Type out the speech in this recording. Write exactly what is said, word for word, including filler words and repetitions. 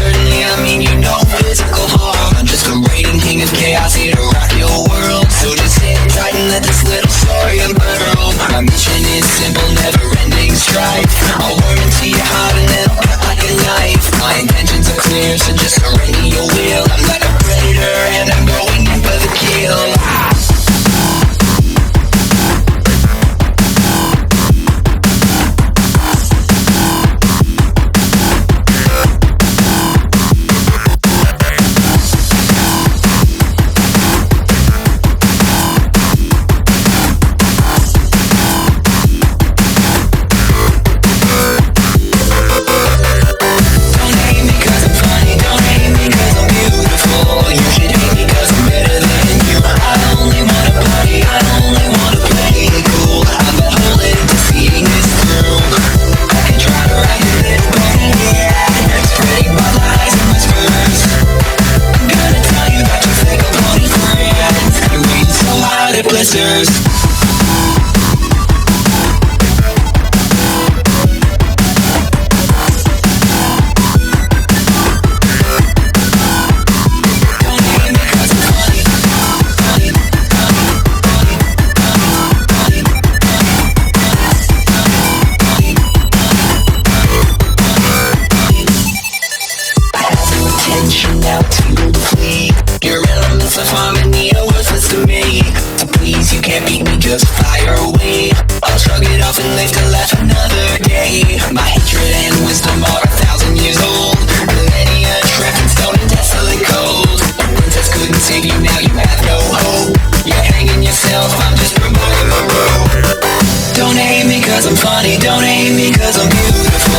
certainly, I mean you know physical harm. I'm just a raiding king of chaos here to rock your world. So just sit tight and let this little story unfurl. My mission is simple, never-ending strife. I'll worm into your heart and then I'll cut like a knife. My intentions are clear, so just surrender your will. I'm like a predator and I'm going in for the kill. Blisters. Now to flee. Your elements of harmony are worthless to me. So please, you can't beat me, just fire away. I'll shrug it off and live to laugh another day. My hatred and wisdom are a thousand years old. Millennia trapped in stone and desolate cold. A princess couldn't save you, now you have no hope. You're hanging yourself, I'm just promoting the road. Don't hate me cause I'm funny, don't hate me cause I'm beautiful.